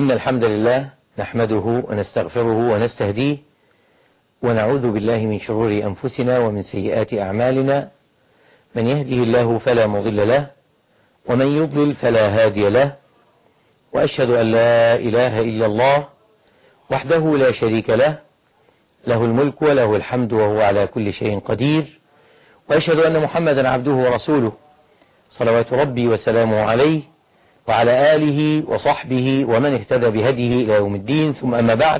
إن الحمد لله نحمده ونستغفره ونستهديه ونعوذ بالله من شرور أنفسنا ومن سيئات أعمالنا. من يهده الله فلا مضل له ومن يضلل فلا هادي له، وأشهد أن لا إله إلا الله وحده لا شريك له، له الملك وله الحمد وهو على كل شيء قدير، وأشهد أن محمدا عبده ورسوله صلوات ربي وسلامه عليه وعلى آله وصحبه ومن اهتدى بهديه إلى يوم الدين. ثم أما بعد،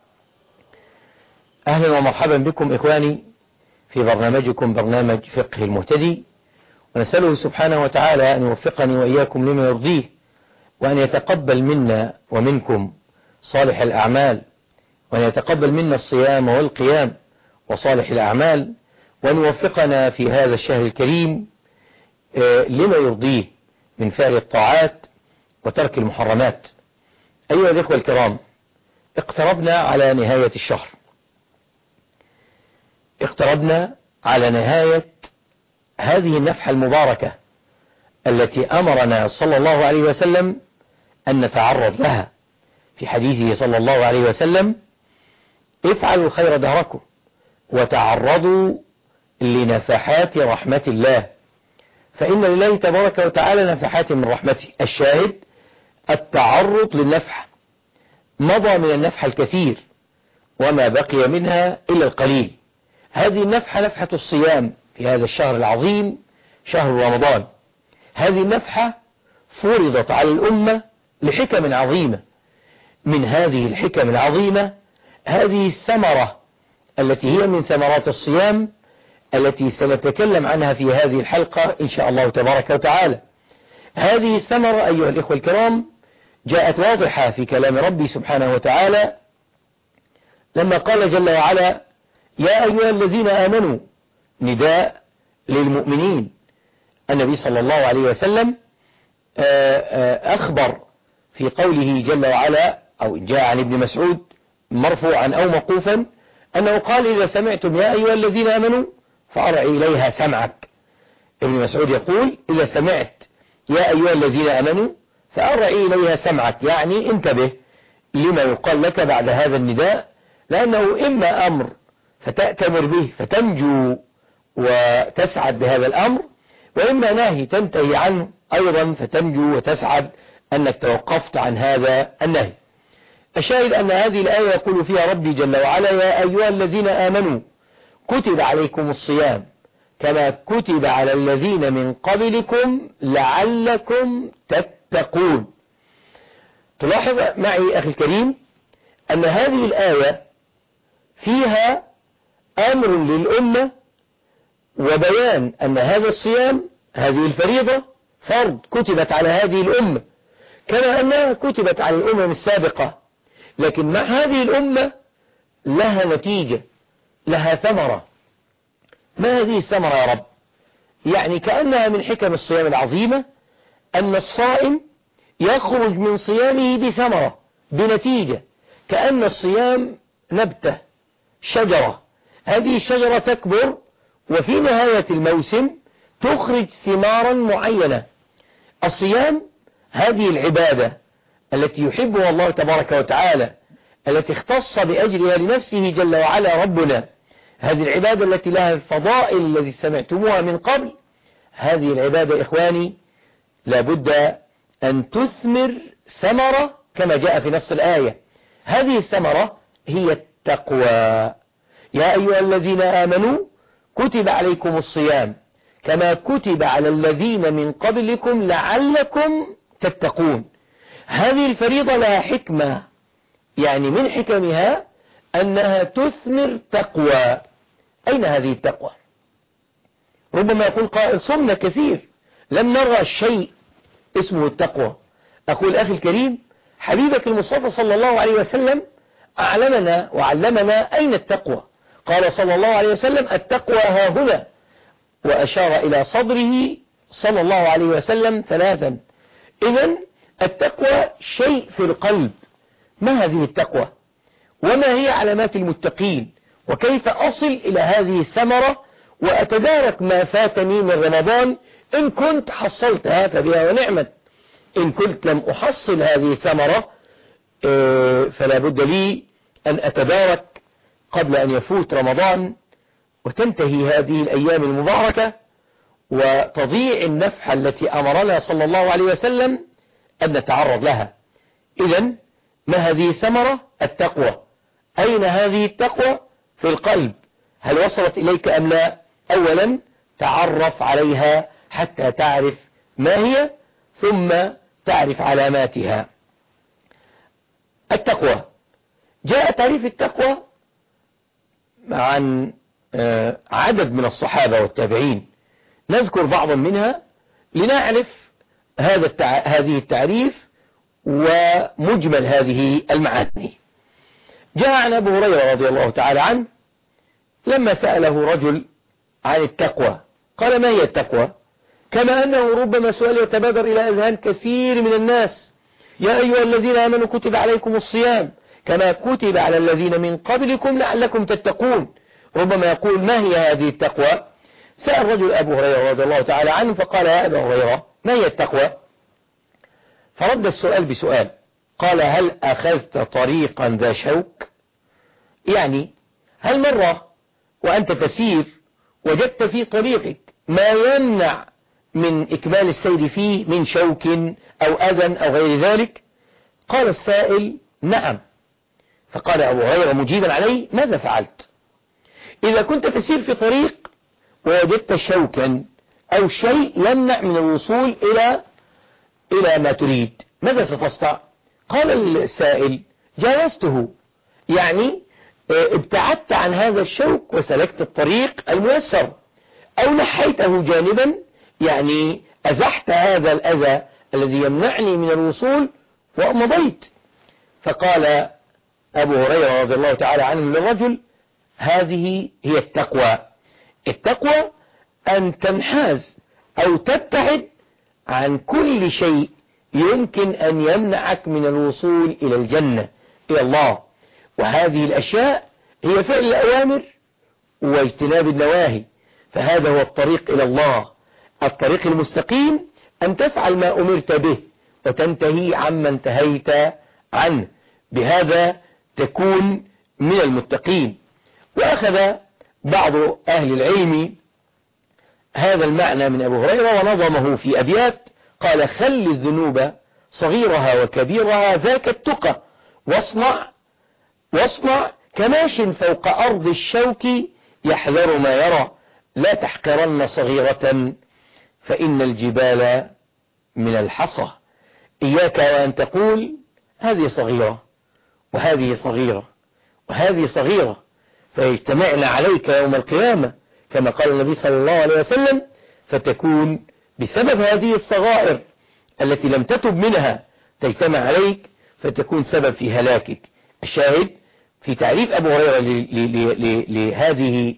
أهلا ومرحبا بكم إخواني في برنامجكم برنامج فقه المهتدي، ونسأله سبحانه وتعالى أن يوفقني وإياكم لما يرضيه، وأن يتقبل منا ومنكم صالح الأعمال، وأن يتقبل منا الصيام والقيام وصالح الأعمال، وأن يوفقنا في هذا الشهر الكريم لما يرضيه من فعل الطاعات وترك المحرمات. أيها الإخوة الكرام، اقتربنا على نهاية الشهر، اقتربنا على نهاية هذه النفحة المباركة التي أمرنا صلى الله عليه وسلم أن نتعرض لها في حديثه صلى الله عليه وسلم: افعلوا الخير دهركم وتعرضوا لنفحات رحمة الله، فإن لله تبارك وتعالى نفحات من رحمته. الشاهد التعرض للنفحة، مضى من النفحة الكثير وما بقي منها إلا القليل. هذه النفحة نفحة الصيام في هذا الشهر العظيم شهر رمضان. هذه النفحة فرضت على الأمة لحكم عظيمة. من هذه الحكم العظيمة هذه الثمرة التي هي من ثمرات الصيام التي سنتكلم عنها في هذه الحلقة إن شاء الله تبارك وتعالى. هذه الثمرة أيها الإخوة الكرام جاءت واضحة في كلام ربي سبحانه وتعالى لما قال جل وعلا: يا أيها الذين آمنوا، نداء للمؤمنين. النبي صلى الله عليه وسلم أخبر في قوله جل وعلا، أو جاء عن ابن مسعود مرفوعا أو موقوفا، أنه قال: إذا سمعتم يا أيها الذين آمنوا فأرعي إليها سمعك. ابن مسعود يقول: إذا سمعت يا أيها الذين آمنوا فأرعي إليها سمعك، يعني انتبه لما يقال لك بعد هذا النداء، لأنه إما أمر فتأتمر به فتنجو وتسعد بهذا الأمر، وإما نهي تنتهي عنه أيضا فتنجو وتسعد أنك توقفت عن هذا النهي. الشاهد أن هذه الآية يقول فيها ربي جل وعلا: يا أيها الذين آمنوا كتب عليكم الصيام كما كتب على الذين من قبلكم لعلكم تتقون. تلاحظ معي أخي الكريم أن هذه الآية فيها أمر للأمة وبيان أن هذا الصيام، هذه الفريضة فرض كتبت على هذه الأمة كما أنها كتبت على الأمم السابقة، لكن مع هذه الأمة لها نتيجة، لها ثمرة. ما هذه الثمرة يا رب؟ يعني كأنها من حكم الصيام العظيمة أن الصائم يخرج من صيامه بثمرة، بنتيجة، كأن الصيام نبتة، شجرة، هذه الشجرة تكبر وفي نهاية الموسم تخرج ثمارا معينة. الصيام هذه العبادة التي يحبها الله تبارك وتعالى، التي اختص بأجرها لنفسه جل وعلا ربنا، هذه العبادة التي لها الفضائل التي سمعتموها من قبل، هذه العبادة إخواني لابد أن تثمر ثمرة كما جاء في نص الآية. هذه الثمرة هي التقوى. يا أيها الذين آمنوا كتب عليكم الصيام كما كتب على الذين من قبلكم لعلكم تتقون. هذه الفريضة لها حكمة، يعني من حكمها أنها تثمر تقوى. أين هذه التقوى؟ ربما يقول قائل: صمنا كثير لم نرى شيء اسمه التقوى. أقول أخي الكريم، حبيبك المصطفى صلى الله عليه وسلم أعلمنا وعلمنا أين التقوى. قال صلى الله عليه وسلم: التقوى ها هنا، وأشار إلى صدره صلى الله عليه وسلم ثلاثا. إذن التقوى شيء في القلب. ما هذه التقوى؟ وما هي علامات المتقين؟ وكيف أصل إلى هذه الثمرة وأتدارك ما فاتني من رمضان؟ إن كنت حصلتها فبها ونعمت، إن كنت لم أحصل هذه الثمرة فلا بد لي أن أتبارك قبل أن يفوت رمضان وتنتهي هذه الأيام المباركة وتضيع النفحة التي أمرنا صلى الله عليه وسلم أن نتعرض لها. إذن ما هذه الثمرة؟ التقوى. أين هذه التقوى؟ في القلب. هل وصلت إليك أم لا؟ أولا تعرف عليها حتى تعرف ما هي، ثم تعرف علاماتها. التقوى، جاء تعريف التقوى عن عدد من الصحابة والتابعين، نذكر بعضا منها لنعرف هذه التعريف ومجمل هذه المعاني. جاء عن أبو هريرة رضي الله تعالى عنه لما سأله رجل عن التقوى قال: ما هي التقوى؟ كما أنه ربما سؤال يتبادر إلى أذهان كثير من الناس: يا أيها الذين آمنوا كتب عليكم الصيام كما كتب على الذين من قبلكم لعلكم تتقون. ربما يقول: ما هي هذه التقوى؟ سأل رجل أبو هريرة رضي الله تعالى عنه فقال: يا أبا هريرة ما هي التقوى؟ فرد السؤال بسؤال، قال: هل أخذت طريقا ذا شوك؟ يعني هل مرة وأنت تسير وجدت في طريقك ما يمنع من إكمال السير فيه من شوك أو أذى أو غير ذلك؟ قال السائل: نعم. فقال أبو هريرة مجيبا عليه: ماذا فعلت؟ إذا كنت تسير في طريق ووجدت شوكا أو شيء يمنع من الوصول إلى ما تريد، ماذا ستصنع؟ قال السائل: جاوزته، يعني ابتعدت عن هذا الشوك وسلكت الطريق الميسر، أو نحيته جانبا، يعني أزحت هذا الأذى الذي يمنعني من الوصول ومضيت. فقال أبو هريرة رضي الله تعالى عنه للرجل: هذه هي التقوى. التقوى أن تنحاز أو تبتعد عن كل شيء يمكن أن يمنعك من الوصول إلى الجنة، إلى الله. وهذه الأشياء هي فعل الأوامر واجتناب النواهي، فهذا هو الطريق إلى الله. الطريق المستقيم أن تفعل ما أمرت به وتنتهي عما انتهيت عنه، بهذا تكون من المتقين. وأخذ بعض أهل العلم هذا المعنى من أبو هريرة ونظمه في أبيات، قال: خل الذنوب صغيرها وكبيرها ذاك التقى، واصنع كماش فوق أرض الشوك يحذر ما يرى، لا تحقرن صغيرة فإن الجبال من الحصى. إياك وأن تقول هذه صغيرة وهذه صغيرة وهذه صغيرة، فيجتمعن عليك يوم القيامة كما قال النبي صلى الله عليه وسلم، فتكون بسبب هذه الصغائر التي لم تتب منها تجتمع عليك فتكون سبب في هلاكك. الشاهد في تعريف أبو هريرة لهذه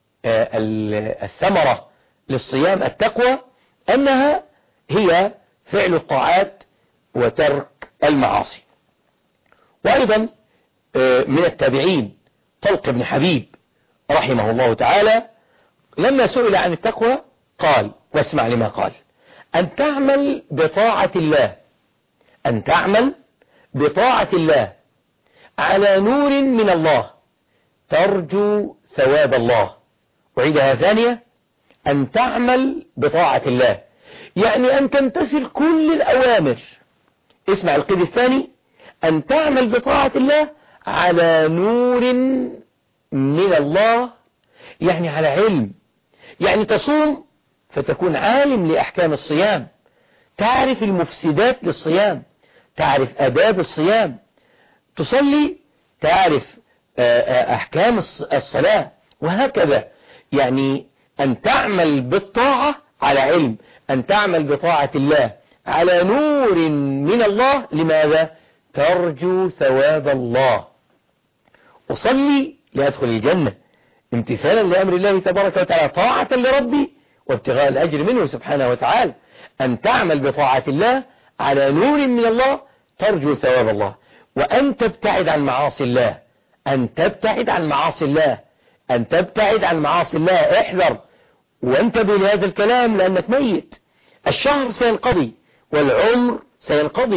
الثمرة للصيام التقوى أنها هي فعل الطاعات وترك المعاصي. وأيضا من التابعين طلق بن حبيب رحمه الله تعالى لما سئل عن التقوى قال، واسمع لما قال: أن تعمل بطاعة الله، أن تعمل بطاعة الله على نور من الله ترجو ثواب الله. أعيدها ثانية: أن تعمل بطاعة الله، يعني أن تمتثل كل الأوامر. اسمع القيد الثاني: أن تعمل بطاعة الله على نور من الله، يعني على علم، يعني تصوم فتكون عالم لأحكام الصيام، تعرف المفسدات للصيام، تعرف آداب الصيام، تصلي تعرف أحكام الصلاة، وهكذا. يعني أن تعمل بالطاعة على علم، أن تعمل بطاعة الله على نور من الله. لماذا؟ ترجو ثواب الله. أصلي لأدخل الجنة امتثالا لأمر الله تبارك وتعالى، طاعة لربي وابتغاء الأجر منه سبحانه وتعالى. أن تعمل بطاعة الله على نور من الله ترجو ثواب الله، وأن تبتعد عن معاصي الله، أن تبتعد عن معاصي الله، أن تبتعد عن معاصي الله. احذر وانتبه لهذا الكلام لأنك ميت. الشهر سينقضي والعمر سينقضي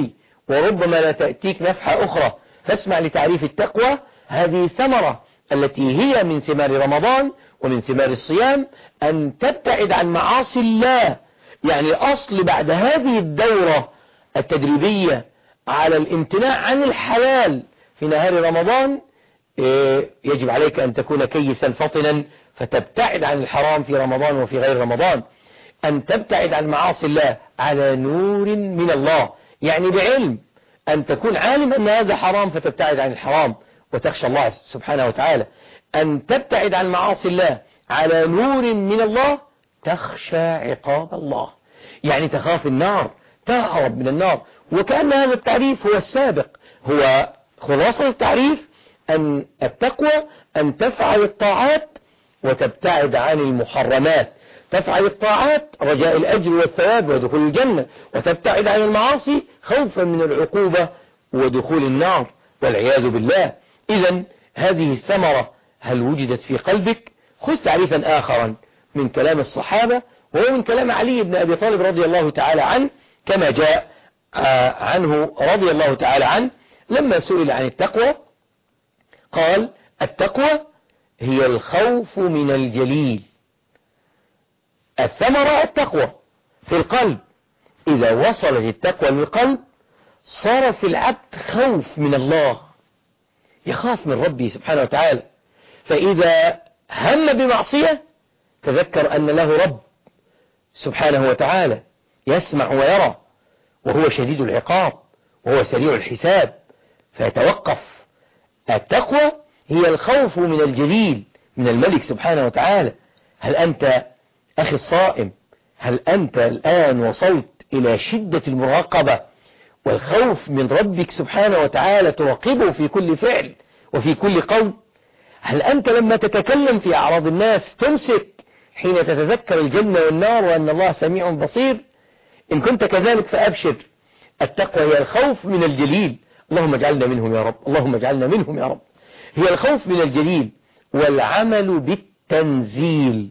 وربما لا تأتيك نفحة أخرى. فاسمع لتعريف التقوى. هذه الثمرة التي هي من ثمار رمضان ومن ثمار الصيام، أن تبتعد عن معاصي الله. يعني الأصل بعد هذه الدورة التدريبية على الامتناع عن الحلال في نهار رمضان، يجب عليك أن تكون كيسا فطنا فتبتعد عن الحرام في رمضان وفي غير رمضان. أن تبتعد عن معاصي الله على نور من الله، يعني بعلم، أن تكون عالم أن هذا حرام فتبتعد عن الحرام وتخشى الله سبحانه وتعالى. أن تبتعد عن معاصي الله على نور من الله، تخشى عقاب الله، يعني تخاف النار، تهرب من النار. وكأن هذا التعريف هو السابق، هو خلاصة التعريف أن التقوى أن تفعل الطاعات وتبتعد عن المحرمات. تفعل الطاعات رجاء الأجر والثواب ودخول الجنة، وتبتعد عن المعاصي خوفا من العقوبة ودخول النار والعياذ بالله. إذن هذه الثمرة هل وجدت في قلبك؟ خذ تعريفا آخرا من كلام الصحابة، وهو من كلام علي بن أبي طالب رضي الله تعالى عنه، كما جاء عنه رضي الله تعالى عنه لما سئل عن التقوى قال: التقوى هي الخوف من الجليل. الثمرة التقوى في القلب، إذا وصلت التقوى للقلب صار في العبد خوف من الله، يخاف من ربه سبحانه وتعالى. فإذا هم بمعصية تذكر أن له رب سبحانه وتعالى يسمع ويرى، وهو شديد العقاب وهو سريع الحساب، فيتوقف. التقوى هي الخوف من الجليل، من الملك سبحانه وتعالى. هل أنت أخي الصائم، هل أنت الآن وصلت إلى شدة المراقبة والخوف من ربك سبحانه وتعالى، تراقبه في كل فعل وفي كل قول؟ هل أنت لما تتكلم في أعراض الناس تمسك حين تتذكر الجنة والنار وأن الله سميع بصير؟ إن كنت كذلك فأبشر. التقوى هي الخوف من الجليل، اللهم اجعلنا منهم يا رب، اللهم اجعلنا منهم يا رب. هي الخوف من الجليل والعمل بالتنزيل.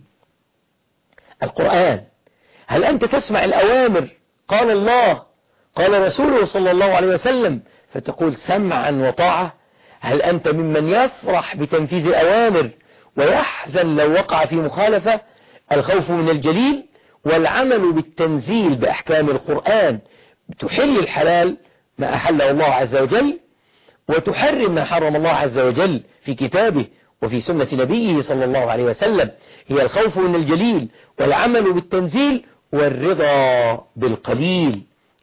القرآن، هل أنت تسمع الأوامر؟ قال الله قال رسوله صلى الله عليه وسلم فتقول سمعا وطاعة؟ هل أنت ممن يفرح بتنفيذ الأوامر ويحزن لو وقع في مخالفة؟ الخوف من الجليل والعمل بالتنزيل بأحكام القرآن، تحل الحلال ما أحله الله عز وجل، وتحرم ما حرم الله عز وجل في كتابه وفي سنة نبيه صلى الله عليه وسلم. هي الخوف من الجليل والعمل بالتنزيل والرضا بالقليل،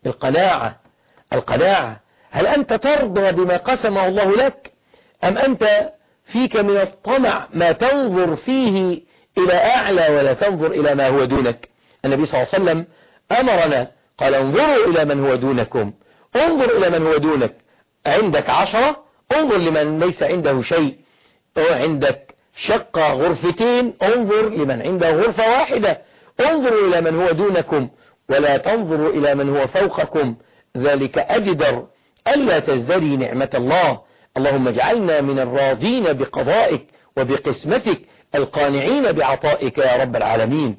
القناعة. هل أنت ترضى بما قسمه الله لك، أم أنت فيك من الطمع ما تنظر فيه إلى أعلى ولا تنظر إلى ما هو دونك؟ النبي صلى الله عليه وسلم أمرنا قال: انظروا إلى من هو دونكم، انظر إلى من هو دونك. عندك 10 انظر لمن ليس عنده شيء، عندك شقة غرفتين انظر لمن عنده غرفة واحدة. انظروا إلى من هو دونكم ولا تنظروا إلى من هو فوقكم، ذلك أجدر ألا تزدري نعمة الله. اللهم اجعلنا من الراضين بقضائك وبقسمتك القانعين بعطائك يا رب العالمين.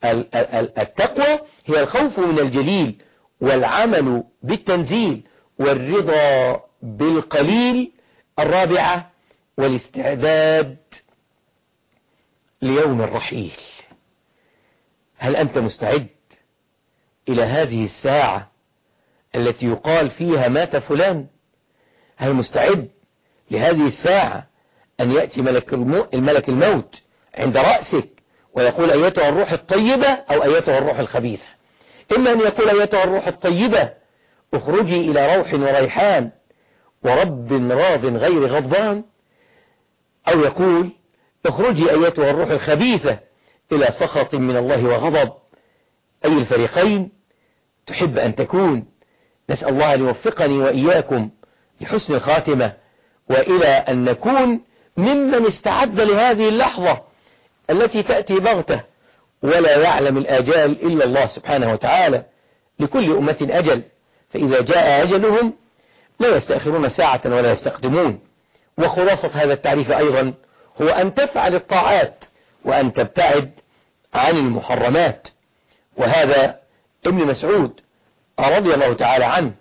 التقوى هي الخوف من الجليل والعمل بالتنزيل والرضا بالقليل. الرابعة والاستعداد ليوم الرحيل. هل أنت مستعد إلى هذه الساعة التي يقال فيها مات فلان؟ هل مستعد لهذه الساعة أن يأتي الملك الموت عند رأسك ويقول: أيتها الروح الطيبة أو أيتها الروح الخبيثة؟ إما أن يقول: أيتها الروح الطيبة اخرجي إلى روح وريحان ورب راض غير غضبان، أو يقول: اخرجي أيتها الروح الخبيثة إلى سخط من الله وغضب. أي الفريقين تحب أن تكون؟ نسأل الله أن يوفقني وإياكم لحسن الخاتمة، وإلى أن نكون ممن استعد لهذه اللحظة التي تأتي بغتة ولا يعلم الآجال إلا الله سبحانه وتعالى. لكل أمة أجل، فإذا جاء أجلهم لا يستأخرون ساعة ولا يستقدمون. وخلاصة هذا التعريف أيضا هو أن تفعل الطاعات وأن تبتعد عن المحرمات. وهذا ابن مسعود رضي الله تعالى عنه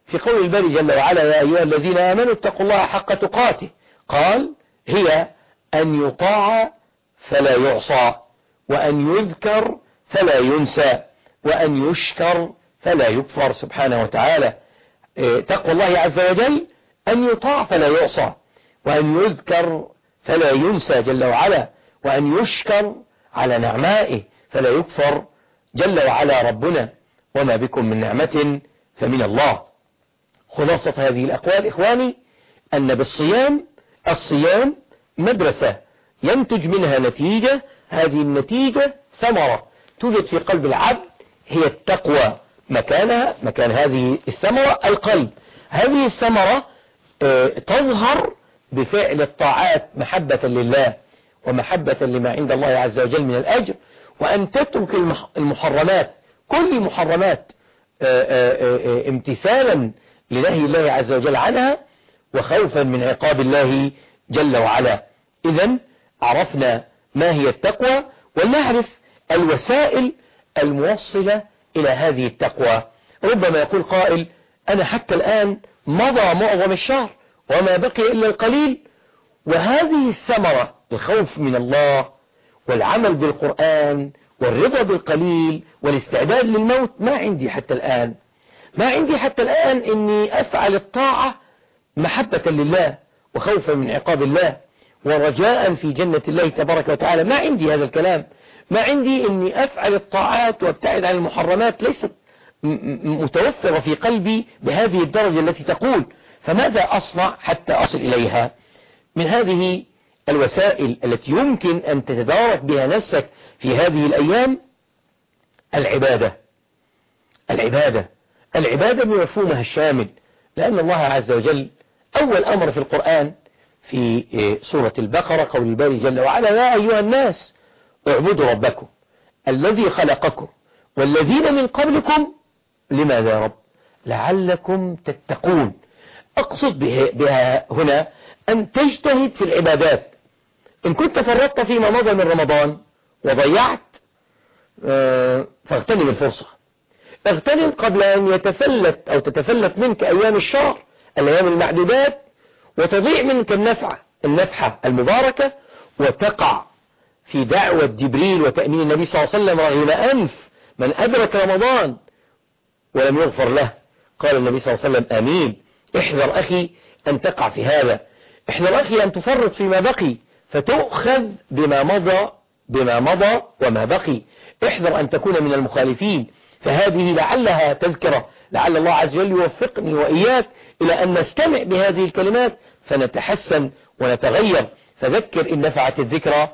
في قول الباري جل وعلا يا أيها الذين آمنوا اتقوا الله حق تقاته، قال هي أن يطاع فلا يعصى، وأن يذكر فلا ينسى، وأن يشكر فلا يكفر سبحانه وتعالى. تقوى الله عز وجل أن يطاع فلا يعصى، وأن يذكر فلا ينسى جل وعلا، وأن يشكر على نعمائه فلا يكفر جل وعلا ربنا، وما بكم من نعمة فمن الله. خلاصة هذه الأقوال إخواني أن بالصيام الصيام مدرسة ينتج منها نتيجة، هذه النتيجة ثمرة توجد في قلب العبد هي التقوى، مكان هذه الثمرة القلب. هذه الثمرة تظهر بفعل الطاعات محبة لله ومحبة لما عند الله عز وجل من الأجر، وأن تترك المحرمات كل المحرمات امتثالا لنهي الله عز وجل عنها وخوفا من عقاب الله جل وعلا. إذن عرفنا ما هي التقوى، ونعرف الوسائل الموصلة إلى هذه التقوى. ربما يقول قائل أنا حتى الآن مضى معظم الشهر وما بقي إلا القليل، وهذه الثمرة الخوف من الله والعمل بالقرآن والرضا بالقليل والاستعداد للموت ما عندي حتى الآن. ما عندي حتى الآن إني أفعل الطاعة محبة لله وخوفا من عقاب الله ورجاء في جنة الله تبارك وتعالى. ما عندي هذا الكلام. ما عندي إني أفعل الطاعات وابتعد عن المحرمات، ليست متوفرة في قلبي بهذه الدرجة التي تقول. فماذا أصنع حتى أصل إليها؟ من هذه الوسائل التي يمكن أن تتدارك بها نفسك في هذه الأيام العبادة بمفهومها الشامل، لأن الله عز وجل أول أمر في القرآن في سورة البقرة قول الباري جل وعلا يا أيها الناس اعبدوا ربكم الذي خلقكم والذين من قبلكم لماذا يا رب؟ لعلكم تتقون. أقصد بها هنا أن تجتهد في العبادات. إن كنت فرطت فيما مضى من رمضان وضيعت فاغتنم الفرصة، اغتنم قبل أن يتفلت أو تتفلت منك أيام الشهر الأيام المعدودات وتضيع منك النفحة المباركة، وتقع في دعوة جبريل وتأمين النبي صلى الله عليه وسلم رغم أنف من أدرك رمضان ولم يغفر له. قال النبي صلى الله عليه وسلم آمين. احذر أخي أن تقع في هذا، احذر أخي أن تفرط فيما بقي فتؤخذ بما مضى وما بقي، احذر أن تكون من المخالفين. فهذه لعلها تذكرة، لعل الله عز وجل يوفقني وإياك إلى أن نستمع بهذه الكلمات فنتحسن ونتغير. فذكر إن نفعت الذكرى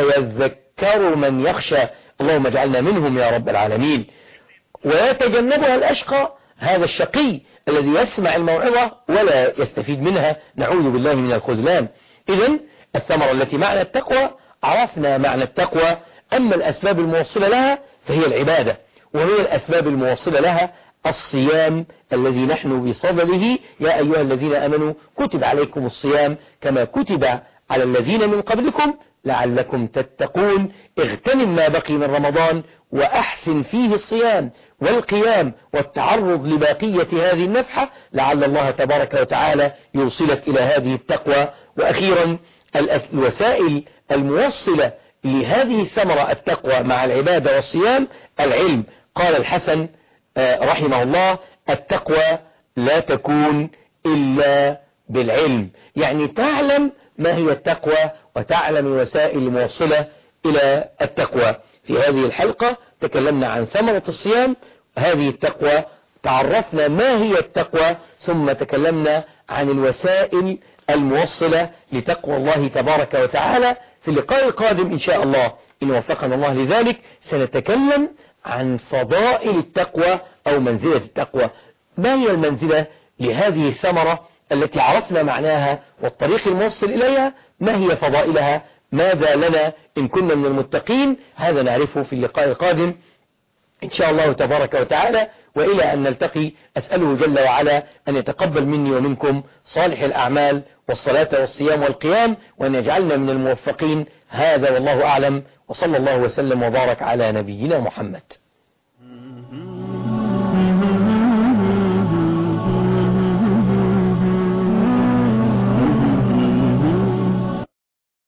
سيذكر من يخشى. اللهم اجعلنا منهم يا رب العالمين. ويتجنبها الأشقى، هذا الشقي الذي يسمع الموعظة ولا يستفيد منها، نعوذ بالله من الخذلان. إذن الثمرة التي معنى التقوى، عرفنا معنى التقوى. أما الأسباب الموصلة لها فهي العبادة، وهي الأسباب الموصلة لها الصيام الذي نحن بصدده. يا أيها الذين آمنوا كتب عليكم الصيام كما كتب على الذين من قبلكم لعلكم تتقون. اغتنم ما بقي من رمضان وأحسن فيه الصيام والقيام والتعرض لباقية هذه النفحة، لعل الله تبارك وتعالى يوصلك إلى هذه التقوى. وأخيرا الوسائل الموصلة لهذه الثمرة التقوى مع العبادة والصيام العلم. قال الحسن رحمه الله التقوى لا تكون إلا بالعلم، يعني تعلم ما هي التقوى وتعلم الوسائل الموصلة إلى التقوى. في هذه الحلقة تكلمنا عن ثمرة الصيام، هذه التقوى، تعرفنا ما هي التقوى، ثم تكلمنا عن الوسائل الموصلة لتقوى الله تبارك وتعالى. في اللقاء القادم إن شاء الله إن وفقنا الله لذلك سنتكلم عن فضائل التقوى أو منزلة التقوى. ما هي المنزلة لهذه الثمرة التي عرفنا معناها والطريق الموصل إليها؟ ما هي فضائلها؟ ماذا لنا إن كنا من المتقين؟ هذا نعرفه في اللقاء القادم إن شاء الله تبارك وتعالى. وإلى أن نلتقي أسأله جل وعلا أن يتقبل مني ومنكم صالح الأعمال والصلاة والصيام والقيام، وأن يجعلنا من الموفقين. هذا والله أعلم، وصلى الله وسلم وبارك على نبينا محمد.